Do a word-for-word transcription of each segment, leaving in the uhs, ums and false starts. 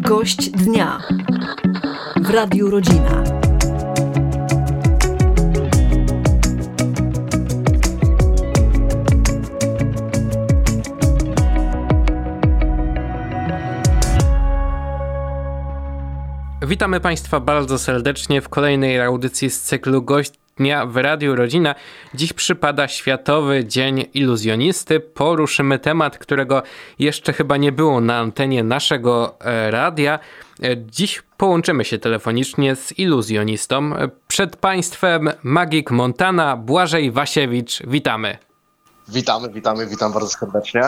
Gość dnia w Radiu Rodzina. Witamy Państwa bardzo serdecznie w kolejnej audycji z cyklu Gość Dnia w Radiu Rodzina. Dziś przypada Światowy Dzień Iluzjonisty. Poruszymy temat, którego jeszcze chyba nie było na antenie naszego e, radia. E, dziś połączymy się telefonicznie z iluzjonistą. Przed Państwem magik Montana, Błażej Wasiewicz. Witamy. Witamy, witamy, witam bardzo serdecznie.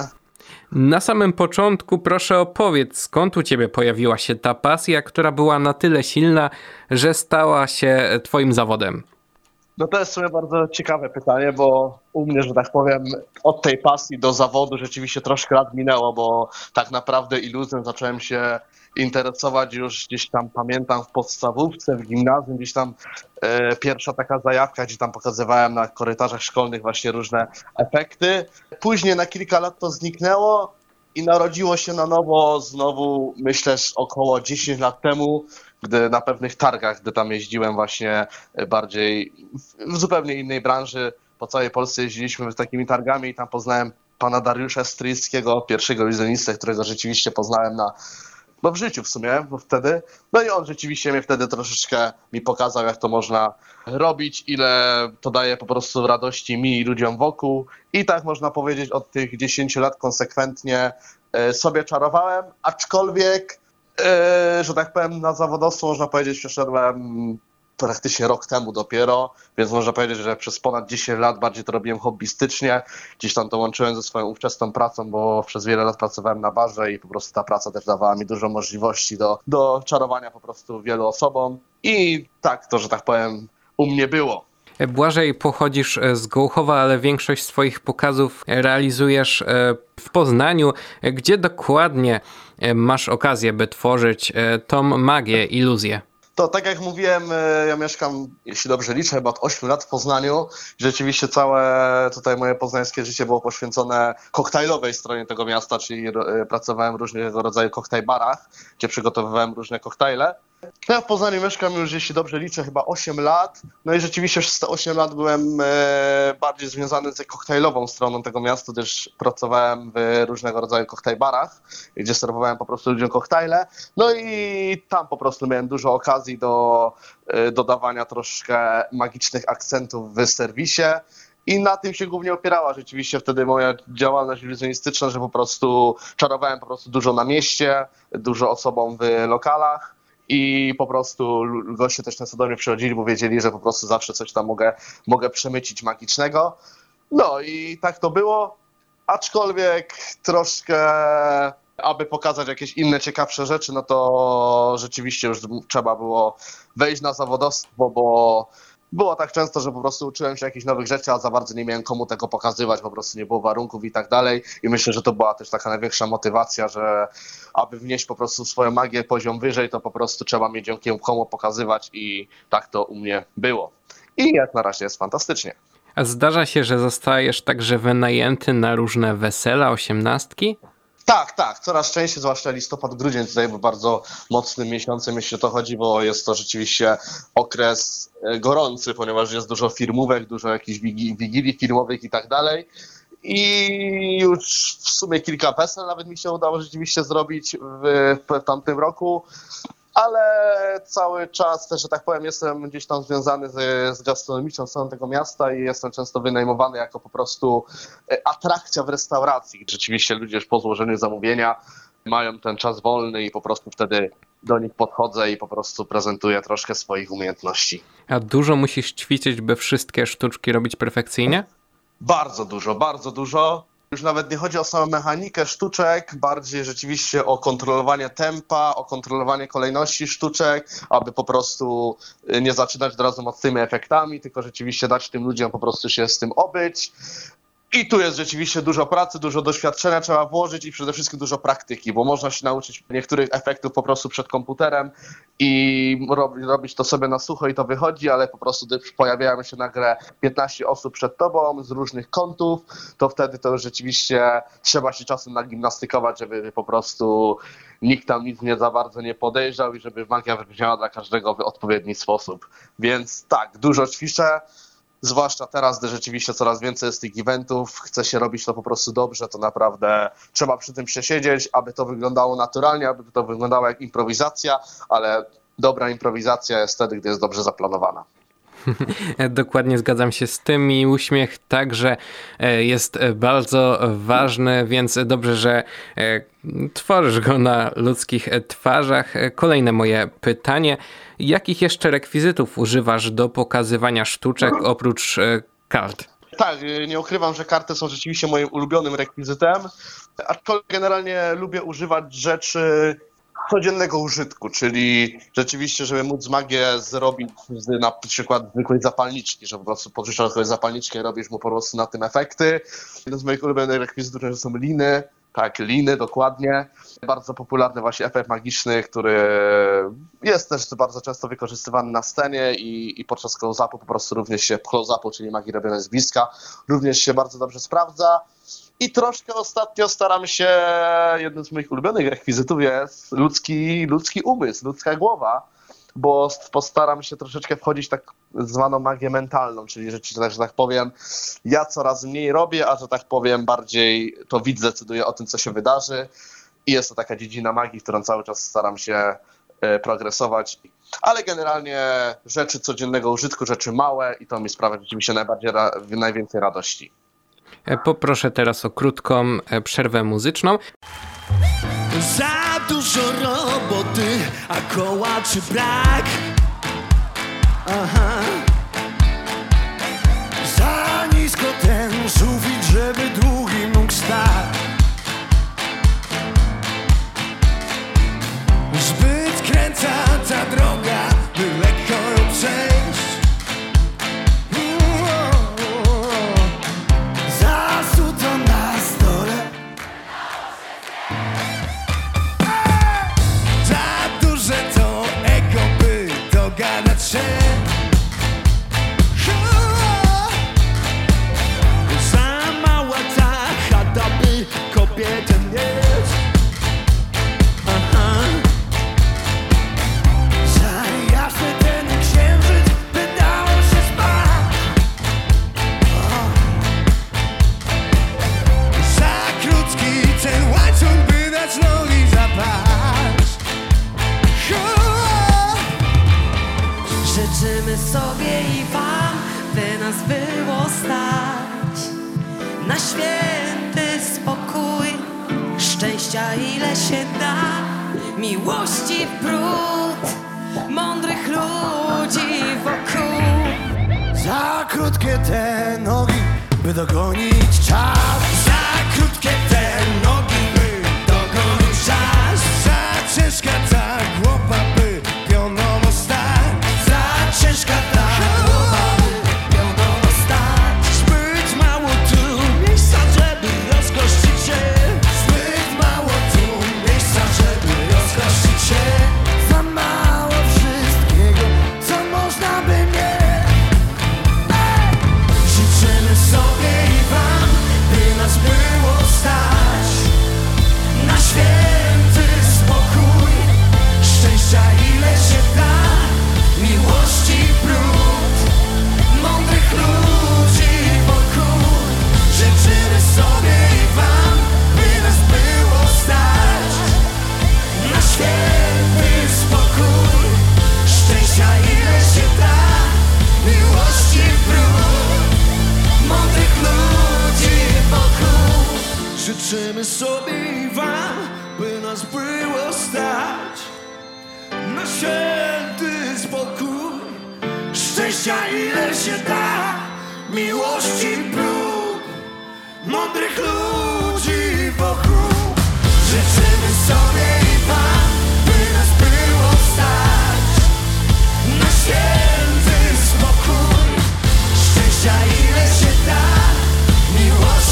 Na samym początku proszę opowiedz, skąd u Ciebie pojawiła się ta pasja, która była na tyle silna, że stała się Twoim zawodem? No to jest w sumie bardzo ciekawe pytanie, bo u mnie, że tak powiem, od tej pasji do zawodu rzeczywiście troszkę lat minęło, bo tak naprawdę iluzją zacząłem się interesować już gdzieś tam, pamiętam, w podstawówce, w gimnazjum, gdzieś tam e, pierwsza taka zajawka, gdzie tam pokazywałem na korytarzach szkolnych właśnie różne efekty. Później na kilka lat to zniknęło i narodziło się na nowo znowu, myślę, około dziesięć lat temu, gdy na pewnych targach, gdy tam jeździłem właśnie bardziej w zupełnie innej branży, po całej Polsce jeździliśmy z takimi targami i tam poznałem pana Dariusza Stryjskiego, pierwszego iluzjonistę, którego rzeczywiście poznałem na no w życiu w sumie, bo wtedy. No i on rzeczywiście mnie wtedy troszeczkę mi pokazał, jak to można robić, ile to daje po prostu radości mi i ludziom wokół. I tak można powiedzieć, od tych dziesięciu lat konsekwentnie sobie czarowałem, aczkolwiek, że tak powiem, na zawodowstwo można powiedzieć, przeszedłem praktycznie rok temu dopiero, więc można powiedzieć, że przez ponad dziesięć lat bardziej to robiłem hobbystycznie. Gdzieś tam to łączyłem ze swoją ówczesną pracą, bo przez wiele lat pracowałem na barze i po prostu ta praca też dawała mi dużo możliwości do, do czarowania po prostu wielu osobom. I tak to, że tak powiem, u mnie było. Błażej, pochodzisz z Gołchowa, ale większość swoich pokazów realizujesz w Poznaniu. Gdzie dokładnie masz okazję, by tworzyć tą magię, iluzję? To tak jak mówiłem, ja mieszkam, jeśli dobrze liczę, chyba od ośmiu lat w Poznaniu. Rzeczywiście całe tutaj moje poznańskie życie było poświęcone koktajlowej stronie tego miasta, czyli pracowałem w różnego rodzaju koktajlbarach, gdzie przygotowywałem różne koktajle. Ja w Poznaniu mieszkam już, jeśli dobrze liczę, chyba osiem lat. No i rzeczywiście przez te osiem lat byłem bardziej związany z koktajlową stroną tego miasta, też pracowałem w różnego rodzaju koktajlbarach, gdzie serwowałem po prostu ludziom koktajle. No i tam po prostu miałem dużo okazji do dodawania troszkę magicznych akcentów w serwisie. I na tym się głównie opierała rzeczywiście wtedy moja działalność iluzjonistyczna, że po prostu czarowałem po prostu dużo na mieście, dużo osobom w lokalach. I po prostu goście też często do mnie przychodzili, bo wiedzieli, że po prostu zawsze coś tam mogę, mogę przemycić magicznego. No i tak to było, aczkolwiek troszkę, aby pokazać jakieś inne ciekawsze rzeczy, no to rzeczywiście już trzeba było wejść na zawodowstwo, bo było tak często, że po prostu uczyłem się jakichś nowych rzeczy, a za bardzo nie miałem komu tego pokazywać, po prostu nie było warunków i tak dalej. I myślę, że to była też taka największa motywacja, że aby wnieść po prostu swoją magię poziom wyżej, to po prostu trzeba mieć ją komu pokazywać i tak to u mnie było. I jak na razie jest fantastycznie. A zdarza się, że zostajesz także wynajęty na różne wesela, osiemnastki? Tak, tak, coraz częściej, zwłaszcza listopad, grudzień tutaj był bardzo mocnym miesiącem, jeśli o to chodzi, bo jest to rzeczywiście okres gorący, ponieważ jest dużo firmówek, dużo jakichś wigilii filmowych i tak dalej. I już w sumie kilka wesel nawet mi się udało rzeczywiście zrobić w, w tamtym roku, ale cały czas też, że tak powiem, jestem gdzieś tam związany z, z gastronomiczną stroną tego miasta i jestem często wynajmowany jako po prostu atrakcja w restauracji. Rzeczywiście ludzie już po złożeniu zamówienia mają ten czas wolny i po prostu wtedy do nich podchodzę i po prostu prezentuję troszkę swoich umiejętności. A dużo musisz ćwiczyć, by wszystkie sztuczki robić perfekcyjnie? Bardzo dużo, bardzo dużo. Już nawet nie chodzi o samą mechanikę sztuczek, bardziej rzeczywiście o kontrolowanie tempa, o kontrolowanie kolejności sztuczek, aby po prostu nie zaczynać od razu mocnymi efektami, tylko rzeczywiście dać tym ludziom po prostu się z tym obyć. I tu jest rzeczywiście dużo pracy, dużo doświadczenia trzeba włożyć i przede wszystkim dużo praktyki, bo można się nauczyć niektórych efektów po prostu przed komputerem i robić to sobie na sucho i to wychodzi, ale po prostu gdy pojawiają się nagle piętnaście osób przed tobą z różnych kątów, to wtedy to już rzeczywiście trzeba się czasem nagimnastykować, żeby po prostu nikt tam nic nie za bardzo nie podejrzał i żeby magia wybrzmiała dla każdego w odpowiedni sposób. Więc tak, dużo ćwiczę. Zwłaszcza teraz, gdy rzeczywiście coraz więcej jest tych eventów, chce się robić to po prostu dobrze, to naprawdę trzeba przy tym przesiedzieć, aby to wyglądało naturalnie, aby to wyglądało jak improwizacja, ale dobra improwizacja jest wtedy, gdy jest dobrze zaplanowana. Dokładnie zgadzam się z tym i uśmiech także jest bardzo ważny, więc dobrze, że tworzysz go na ludzkich twarzach. Kolejne moje pytanie. Jakich jeszcze rekwizytów używasz do pokazywania sztuczek oprócz kart? Tak, nie ukrywam, że karty są rzeczywiście moim ulubionym rekwizytem, aczkolwiek generalnie lubię używać rzeczy codziennego użytku, czyli rzeczywiście, żeby móc magię zrobić z na przykład zwykłej zapalniczki, że po prostu pożyczasz sobie zapalniczkę i robisz mu po prostu na tym efekty. Jeden z moich ulubionych rekwizytów to są liny, tak, liny, dokładnie. Bardzo popularny właśnie efekt magiczny, który jest też bardzo często wykorzystywany na scenie i, i podczas close-upu po prostu również się, close-upu, czyli magii robionej z bliska, również się bardzo dobrze sprawdza. I troszkę ostatnio staram się, jednym z moich ulubionych rekwizytów jest ludzki, ludzki umysł, ludzka głowa, bo postaram się troszeczkę wchodzić w tak zwaną magię mentalną, czyli rzeczywiście, że tak powiem, ja coraz mniej robię, a że tak powiem bardziej to widz decyduje o tym, co się wydarzy i jest to taka dziedzina magii, w którą cały czas staram się progresować, ale generalnie rzeczy codziennego użytku, rzeczy małe i to mi sprawia rzeczywiście najbardziej, najwięcej radości. Poproszę teraz o krótką przerwę muzyczną. Za dużo roboty, a koła czy brak? Aha. Za nisko ten sufit, żeby drugi mógł stać. Zbyt kręca ta droga, by lekko ją przejść. Za mała ta chata, by kobietę mieć. Aha. Za jasny ten księżyc, by dało się spać. Za krótki ten łańcuch, by dać nogi zapaść. Życzymy sobie i wam, by nas było stać na święty spokój, szczęścia ile się da, miłości w brud, mądrych ludzi wokół. Za krótkie te nogi, by dogonić czas. Za krótkie te nogi, by dogonić czas. Za ciężka ta głowa, by pionowo stać. Za ciężka ta głowa, by pionowo stać. Zbyt mało tu miejsca, żeby rozgościć się. Zbyt mało tu miejsca, żeby rozgościć się. Za mało wszystkiego, co można by mieć. Życzymy sobie i wam, by nas było stać na święty spokój, szczęścia ile się da, miłości brud, mądrych ludzi wokół. Życzymy sobie i wam, by nas było stać na święty spokój, szczęścia ile się da, miłości brud, mądrych ludzi wokół. Życzymy sobie i wam, by nas było stać na święty spokój, szczęścia ile się da, miłości brud, mądrych ludzi wokół. Życzymy sobie i wam, by nas było stać na święty spokój, szczęścia ile się da, miłości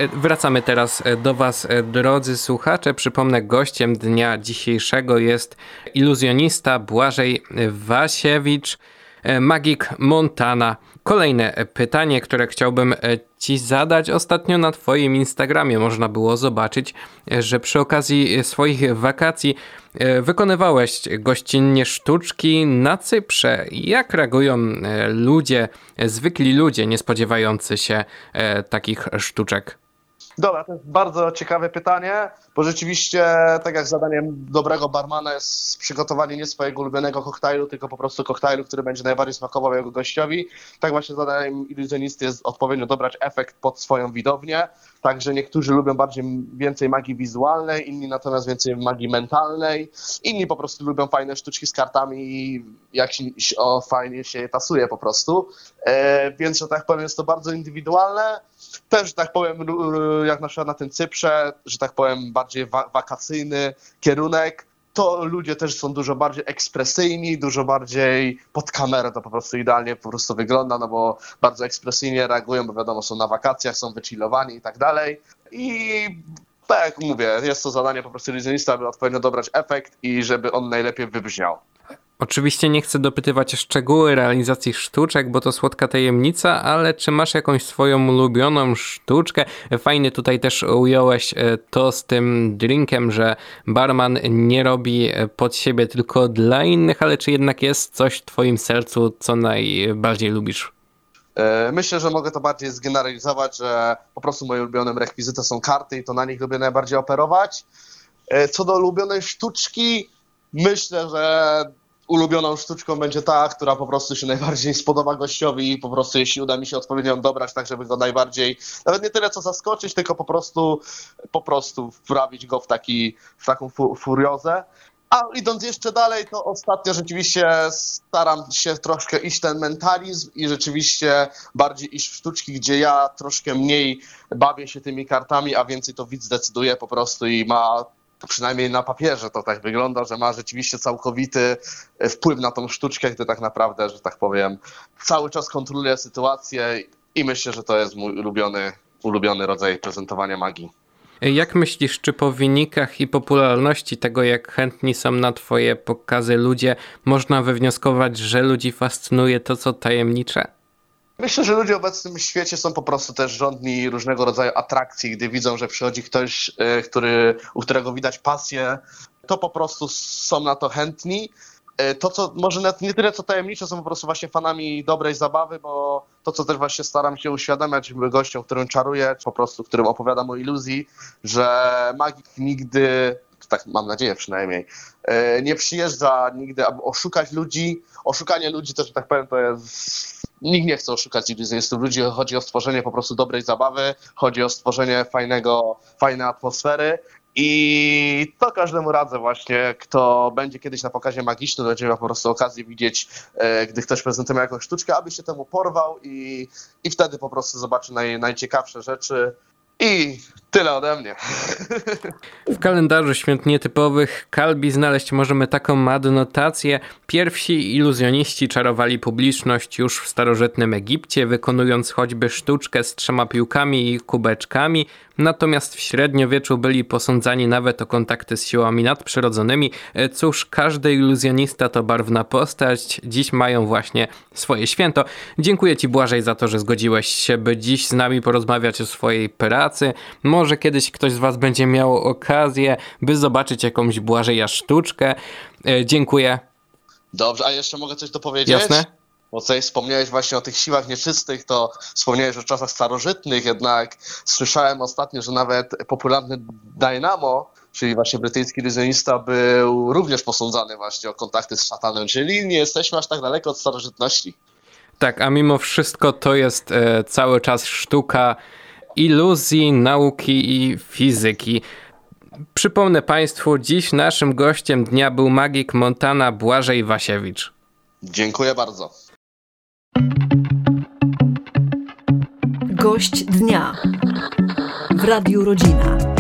Wracamy teraz do Was, drodzy słuchacze. Przypomnę, gościem dnia dzisiejszego jest iluzjonista Błażej Wasiewicz, Magik Montana. Kolejne pytanie, które chciałbym Ci zadać. Ostatnio na Twoim Instagramie można było zobaczyć, że przy okazji swoich wakacji wykonywałeś gościnnie sztuczki na Cyprze. Jak reagują ludzie, zwykli ludzie nie spodziewający się takich sztuczek? Dobra, to jest bardzo ciekawe pytanie, bo rzeczywiście, tak jak zadaniem dobrego barmana jest przygotowanie nie swojego ulubionego koktajlu, tylko po prostu koktajlu, który będzie najbardziej smakował jego gościowi, tak właśnie zadaniem iluzjonisty jest odpowiednio dobrać efekt pod swoją widownię. Także niektórzy lubią bardziej więcej magii wizualnej, inni natomiast więcej magii mentalnej, inni po prostu lubią fajne sztuczki z kartami i jak się o, fajnie się je tasuje po prostu. E, więc, że tak powiem, jest to bardzo indywidualne. Też, że tak powiem, jak na przykład na tym Cyprze, że tak powiem, bardziej wa- wakacyjny kierunek, to ludzie też są dużo bardziej ekspresyjni, dużo bardziej pod kamerę, to po prostu idealnie po prostu wygląda, no bo bardzo ekspresyjnie reagują, bo wiadomo, są na wakacjach, są wychillowani i tak dalej. I tak jak mówię, jest to zadanie po prostu iluzjonista, aby odpowiednio dobrać efekt i żeby on najlepiej wybrzmiał. Oczywiście nie chcę dopytywać o szczegóły realizacji sztuczek, bo to słodka tajemnica, ale czy masz jakąś swoją ulubioną sztuczkę? Fajnie tutaj też ująłeś to z tym drinkiem, że barman nie robi pod siebie tylko dla innych, ale czy jednak jest coś w twoim sercu, co najbardziej lubisz? Myślę, że mogę to bardziej zgeneralizować, że po prostu moje ulubione rekwizyty są karty i to na nich lubię najbardziej operować. Co do ulubionej sztuczki, myślę, że ulubioną sztuczką będzie ta, która po prostu się najbardziej spodoba gościowi i po prostu jeśli uda mi się odpowiednio dobrać, tak żeby go najbardziej, nawet nie tyle co zaskoczyć, tylko po prostu po prostu wprawić go w, taki, w taką fu- furiozę. A idąc jeszcze dalej, to ostatnio rzeczywiście staram się troszkę iść ten mentalizm i rzeczywiście bardziej iść w sztuczki, gdzie ja troszkę mniej bawię się tymi kartami, a więcej to widz decyduje po prostu i ma, przynajmniej na papierze to tak wygląda, że ma rzeczywiście całkowity wpływ na tą sztuczkę, gdy tak naprawdę, że tak powiem, cały czas kontroluje sytuację i myślę, że to jest mój ulubiony, ulubiony rodzaj prezentowania magii. Jak myślisz, czy po wynikach i popularności tego, jak chętni są na twoje pokazy ludzie, można wywnioskować, że ludzi fascynuje to, co tajemnicze? Myślę, że ludzie w obecnym świecie są po prostu też żądni różnego rodzaju atrakcji. Gdy widzą, że przychodzi ktoś, który, u którego widać pasję, to po prostu są na to chętni. To, co może nawet nie tyle co tajemnicze, są po prostu właśnie fanami dobrej zabawy, bo to, co też właśnie staram się uświadamiać gościom, którym czaruję, po prostu którym opowiadam o iluzji, że magik nigdy, tak mam nadzieję przynajmniej, nie przyjeżdża nigdy, aby oszukać ludzi. Oszukanie ludzi też, że tak powiem, to jest... Nikt nie chce oszukać iluzjonistów. Ludzi chodzi o stworzenie po prostu dobrej zabawy, chodzi o stworzenie fajnego, fajnej atmosfery. I to każdemu radzę właśnie, kto będzie kiedyś na pokazie magicznym, będzie miał po prostu okazję widzieć, e, gdy ktoś prezentuje jakąś sztuczkę, aby się temu porwał i, i wtedy po prostu zobaczy naj, najciekawsze rzeczy. I tyle ode mnie. W kalendarzu świąt nietypowych Kalbi znaleźć możemy taką adnotację. Pierwsi iluzjoniści czarowali publiczność już w starożytnym Egipcie, wykonując choćby sztuczkę z trzema piłkami i kubeczkami. Natomiast w średniowieczu byli posądzani nawet o kontakty z siłami nadprzyrodzonymi. Cóż, każdy iluzjonista to barwna postać. Dziś mają właśnie swoje święto. Dziękuję Ci, Błażej, za to, że zgodziłeś się, by dziś z nami porozmawiać o swojej pracy. Może kiedyś ktoś z Was będzie miał okazję, by zobaczyć jakąś Błażeja sztuczkę. Dziękuję. Dobrze, a jeszcze mogę coś dopowiedzieć? Jasne. Bo tutaj wspomniałeś właśnie o tych siłach nieczystych, to wspomniałeś o czasach starożytnych, jednak słyszałem ostatnio, że nawet popularny Dynamo, czyli właśnie brytyjski iluzjonista, był również posądzany właśnie o kontakty z szatanem, czyli nie jesteśmy aż tak daleko od starożytności. Tak, a mimo wszystko to jest e, cały czas sztuka iluzji, nauki i fizyki. Przypomnę Państwu, dziś naszym gościem dnia był magik Montana Błażej Wasiewicz. Dziękuję bardzo. Gość dnia w Radiu Rodzina.